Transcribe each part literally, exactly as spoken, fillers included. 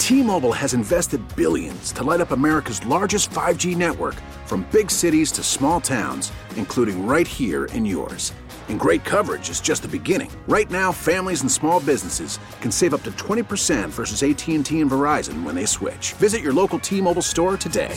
T-Mobile has invested billions to light up America's largest five G network, from big cities to small towns, including right here in yours. And great coverage is just the beginning. Right now, families and small businesses can save up to twenty percent versus A T and T and Verizon when they switch. Visit your local T-Mobile store today.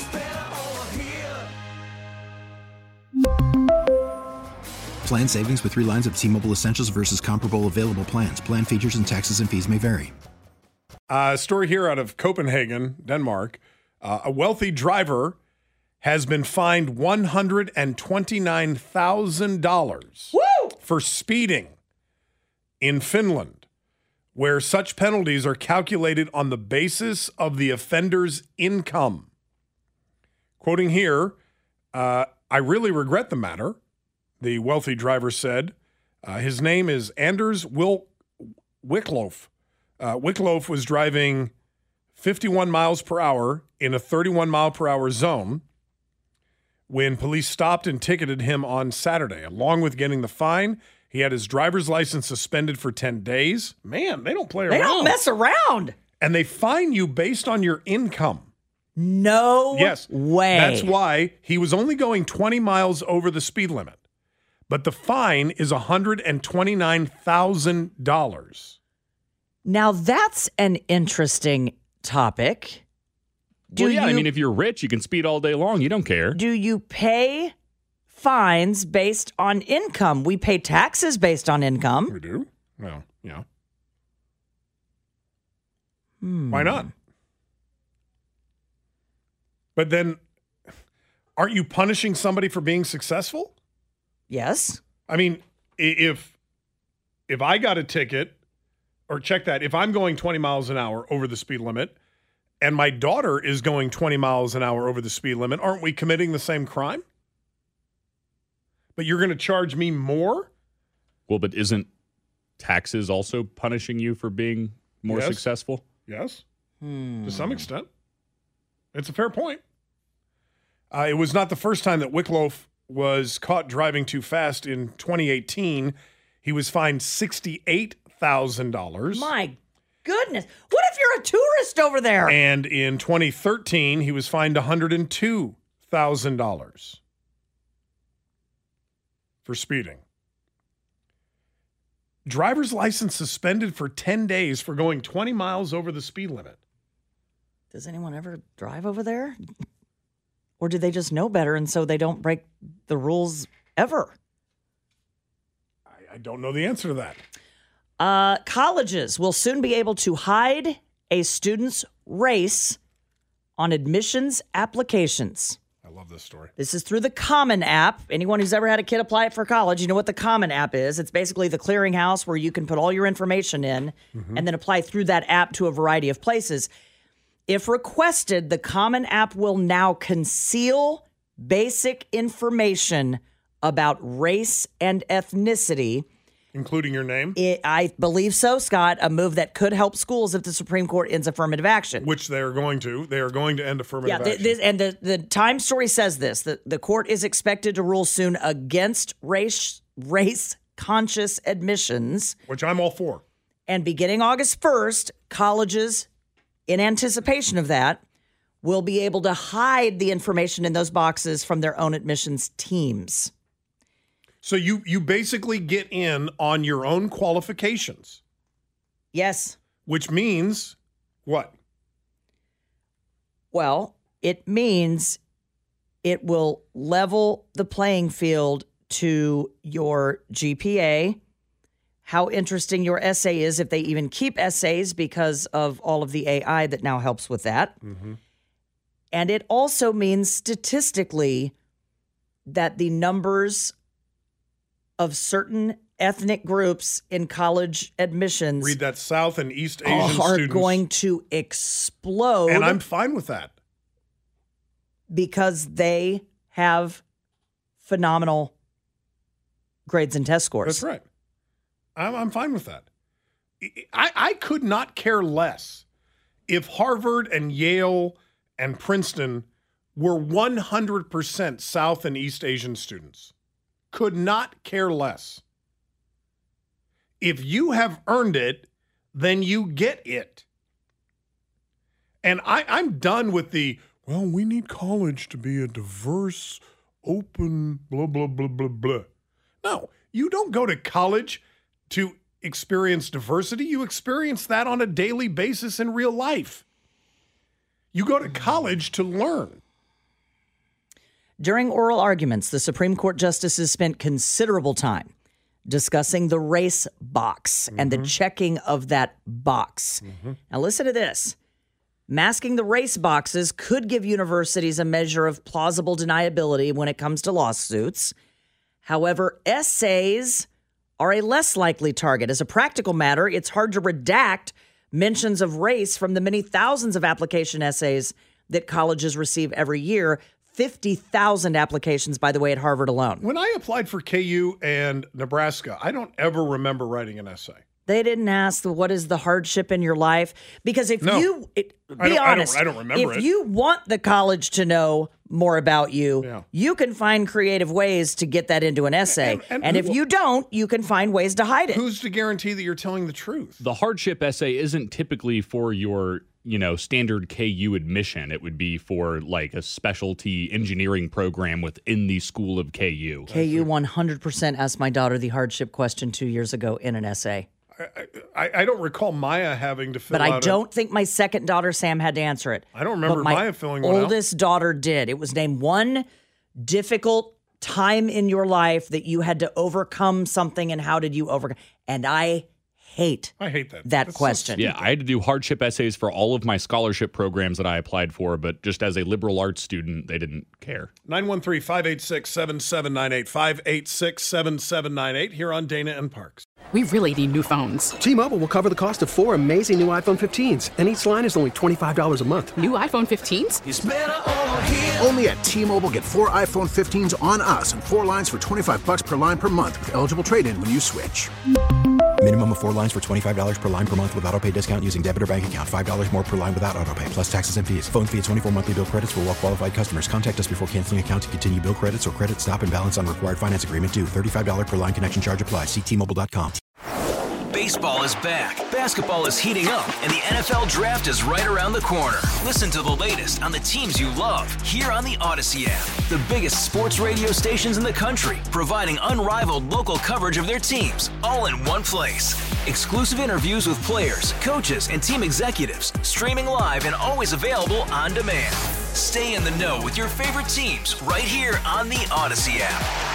Plan savings with three lines of T-Mobile Essentials versus comparable available plans. Plan features and taxes and fees may vary. A uh, story here out of Copenhagen, Denmark. Uh, a wealthy driver has been fined one hundred twenty-nine thousand dollars for speeding in Finland, where such penalties are calculated on the basis of the offender's income. Quoting here, uh, I really regret the matter, the wealthy driver said. Uh, his name is Anders Wil- Wicklof. Uh, Wicklof was driving fifty-one miles per hour in a thirty-one mile per hour zone when police stopped and ticketed him on Saturday. Along with getting the fine, he had his driver's license suspended for ten days. Man, they don't play around. They don't mess around. And they fine you based on your income. No yes, way. That's why he was only going twenty miles over the speed limit. But the fine is one hundred twenty-nine thousand dollars. Now, that's an interesting topic. Do well, yeah, you, I mean, if you're rich, you can speed all day long. You don't care. Do you pay fines based on income? We pay taxes based on income. We do? Well, yeah. Hmm. Why not? But then, aren't you punishing somebody for being successful? Yes. I mean, if if I got a ticket, or check that, if I'm going twenty miles an hour over the speed limit and my daughter is going twenty miles an hour over the speed limit, aren't we committing the same crime? But you're going to charge me more? Well, but isn't taxes also punishing you for being more yes. successful? Yes, hmm. to some extent. It's a fair point. Uh, it was not the first time that Wicklof was caught driving too fast. In twenty eighteen. He was fined sixty-eight thousand dollars. My goodness. What if you're a tourist over there? And in twenty thirteen, he was fined one hundred two thousand dollars for speeding. Driver's license suspended for ten days for going twenty miles over the speed limit. Does anyone ever drive over there? Or do they just know better and so they don't break the rules ever? I, I don't know the answer to that. Uh, colleges will soon be able to hide a student's race on admissions applications. I love this story. This is through the Common App. Anyone who's ever had a kid apply it for college, you know what the Common App is. It's basically the clearinghouse where you can put all your information in mm-hmm. and then apply through that app to a variety of places. If requested, the Common App will now conceal basic information about race and ethnicity. Including your name? It, I believe so, Scott. A move that could help schools if the Supreme Court ends affirmative action. Which they are going to. They are going to end affirmative yeah, th- action. This, and the, the Time story says this. The, the court is expected to rule soon against race race-conscious admissions. Which I'm all for. And beginning August first, colleges, in anticipation of that, will be able to hide the information in those boxes from their own admissions teams. So you you basically get in on your own qualifications. Yes. Which means what? Well, it means it will level the playing field to your G P A, how interesting your essay is, if they even keep essays because of all of the A I that now helps with that. Mm-hmm. And it also means statistically that the numbers of certain ethnic groups in college admissions read that South and East Asian are students going to explode. And I'm fine with that. Because they have phenomenal grades and test scores. That's right. I'm, I'm fine with that. I, I could not care less if Harvard and Yale and Princeton were one hundred percent South and East Asian students. Could not care less. If you have earned it, then you get it. And I, I'm done with the, well, we need college to be a diverse, open, blah, blah, blah, blah, blah. No, you don't go to college to experience diversity. You experience that on a daily basis in real life. You go to college to learn. During oral arguments, the Supreme Court justices spent considerable time discussing the race box mm-hmm. and the checking of that box. Mm-hmm. Now listen to this. Masking the race boxes could give universities a measure of plausible deniability when it comes to lawsuits. However, essays are a less likely target. As a practical matter, it's hard to redact mentions of race from the many thousands of application essays that colleges receive every year. fifty thousand applications, by the way, at Harvard alone. When I applied for K U and Nebraska, I don't ever remember writing an essay. They didn't ask the, what is the hardship in your life? Because if no, you, it, be I honest, I don't, I don't remember if it. you want the college to know more about you, yeah. you can find creative ways to get that into an essay. And, and, and if who, you don't, you can find ways to hide it. Who's to guarantee that you're telling the truth? The hardship essay isn't typically for your, you know, standard K U admission. It would be for like a specialty engineering program within the school of K U. K U one hundred percent asked my daughter the hardship question two years ago in an essay. I, I, I don't recall Maya having to fill but out I don't a, think my second daughter, Sam, had to answer it. I don't remember but my Maya filling one out. oldest daughter did. It was named one difficult time in your life that you had to overcome something, and how did you overcome? And I hate I hate that. that That's question. so Yeah, I had to do hardship essays for all of my scholarship programs that I applied for, but just as a liberal arts student, they didn't care. nine one three, five eight six, seven seven nine eight, five eight six, seven seven nine eight here on Dana and Parks. We really need new phones. T-Mobile will cover the cost of four amazing new iPhone fifteens, and each line is only twenty-five dollars a month. New iPhone fifteens? It's better over here. Only at T-Mobile, get four iPhone fifteens on us and four lines for twenty-five bucks per line per month with eligible trade-in when you switch. Minimum of four lines for twenty-five dollars per line per month with autopay discount using debit or bank account. five dollars more per line without autopay, plus taxes and fees. Phone fee at twenty-four monthly bill credits for well-qualified customers. Contact us before canceling account to continue bill credits or credit stop and balance on required finance agreement due. thirty-five dollars per line connection charge applies. See T Mobile dot com. Baseball is back, basketball is heating up, and the N F L Draft is right around the corner. Listen to the latest on the teams you love here on the Odyssey app. The biggest sports radio stations in the country, providing unrivaled local coverage of their teams, all in one place. Exclusive interviews with players, coaches, and team executives, streaming live and always available on demand. Stay in the know with your favorite teams right here on the Odyssey app.